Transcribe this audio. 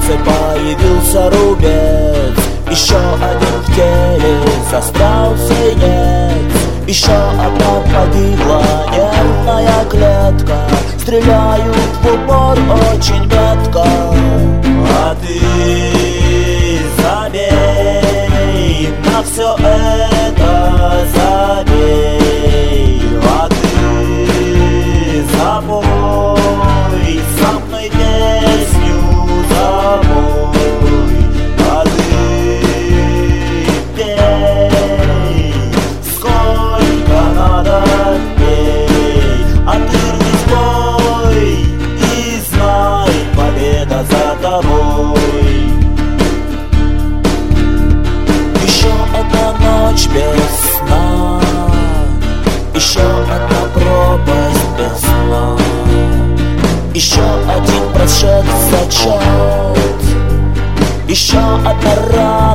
сердце появился рубец. Еще один в теле застрял свинец. Еще одна погибла нервная клетка. Стреляют в упор очень метко. А ты забей на все это, забей. А ты запой со мной песню, запой. А ты пей, сколько надо пей. А ты не сбой и знай, победа за тобой. Еще одна ночь без сна, еще одна пропасть без дна, еще один прошед зачет, еще одна рана.